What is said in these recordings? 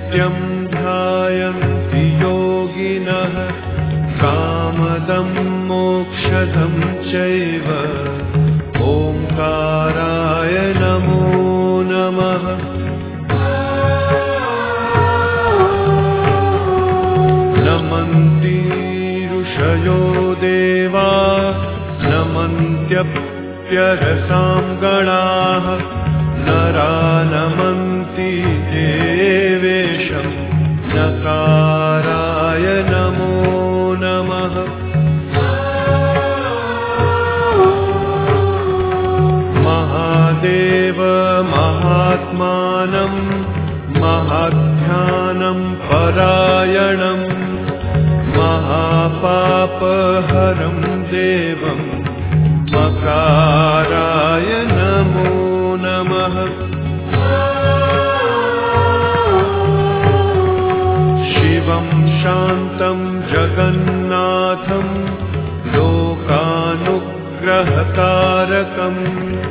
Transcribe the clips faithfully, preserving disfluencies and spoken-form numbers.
नित्यं ध्यायन्ति योगिनः कामदं मोक्षदं चैव ओंकाराय नमो नमः। नमन्ति ऋषयो देवा नमन्त्यप्यरसां गणाः नरा नमन्ति देवेशं नकाराय नमो नमः। महादेव महात्मानं महाध्यानं परायणं महापापहरं देवं मकाराय नमो नमः। शिवं शान्तं जगन्नाथं लोकानुग्रहकारकं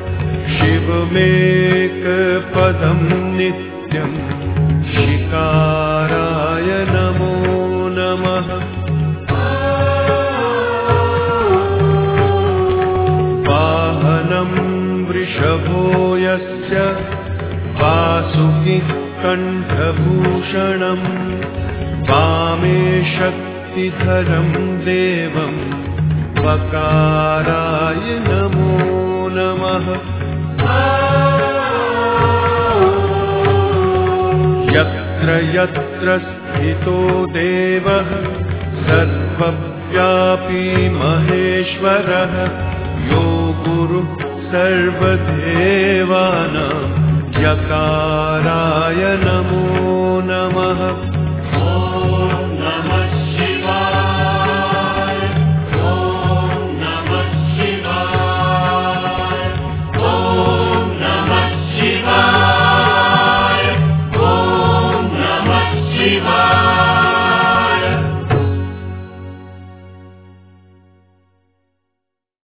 शिवमेकपदं नित्यं शिकाराय नमो नमः। वाहनं वृषभो यस्य वासुकी कण्ठभूषणं वामे शक्तिधरं देवं वकाराय नमो नमः। यत्र यत्र स्थितो देवः सर्वव्यापी महेश्वरः यो गुरुः सर्वदेवानां यकाराय नमो नमः।